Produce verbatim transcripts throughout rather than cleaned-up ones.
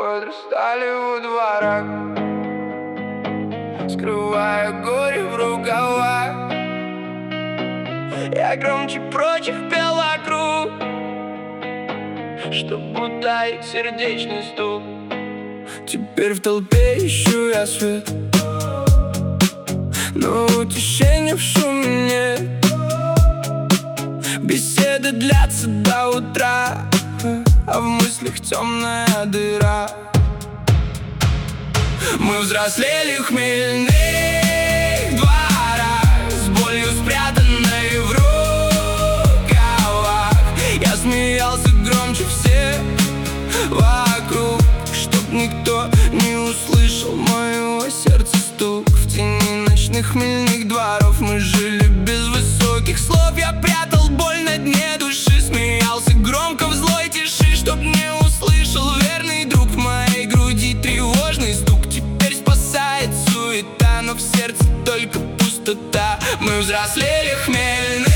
подрастали во дворах, скрывая горе в рукавах. Я громче прочих пел вокруг, чтоб утаить сердечный стук. Теперь в толпе ищу я свет, но утешения в шуме нет. Беседы длятся до утра, а в мыслях темная дыра. Мы взрослели в хмельных дворах, с болью спрятанной в рукавах. Я смеялся громче всех вокруг, чтоб никто не услышал моего сердца стук. В тени ночных хмельных дворов мы жили без высоких слов. Я прятал боль на дне души, смеялся громко в злой тиши, чтоб не услышал верный друг в моей груди тревожный стук. Теперь спасает суета, но в сердце только пустота. Мы взрослели в хмельных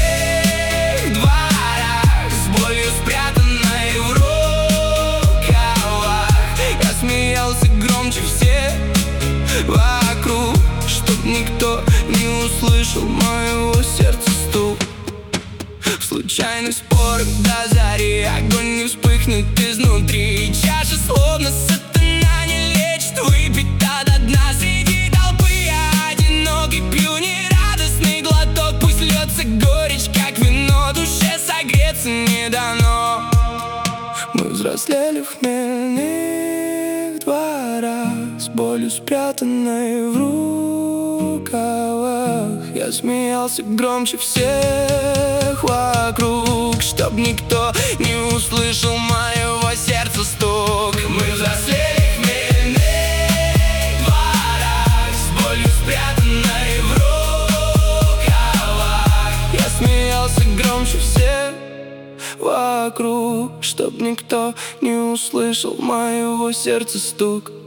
дворах, с болью спрятанной в рукавах. Я смеялся громче всех вокруг, чтоб никто не услышал моего сердца стук. В случайных спорах до зари огонь не вспыхнет изнутри. Чаша словно сатана не лечит, выпита до дна. Среди толпы я одинокий пью нерадостный глоток. Пусть льется горечь, как вино, душе согреться не дано. Мы взрослели в хмельных дворах, с болью спрятанной в рукавах. Я смеялся громче всех вокруг, чтоб никто не услышал моего сердца стук. Мы взрослели в хмельных дворах, с болью спрятанной в рукавах. Я смеялся громче всех вокруг, чтоб никто не услышал моего сердца стук.